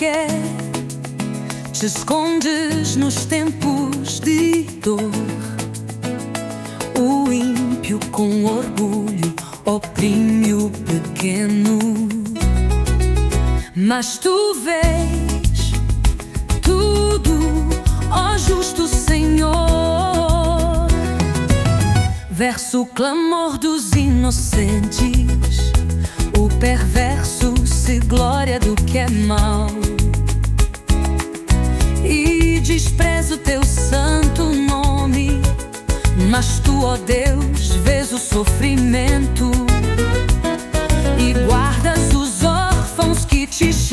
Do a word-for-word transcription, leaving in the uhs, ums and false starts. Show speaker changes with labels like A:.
A: porquê te escondes nos tempos de dor. O ímpio com orgulho oprime o pequeno, mas tu vês tudo, ó justo Senhor. Verso o clamor dos inocentes, o perverso se glória do que é mal e despreza o teu santo nome. Mas tu, ó Deus, vês o sofrimento e guardas os órfãos que te chamam.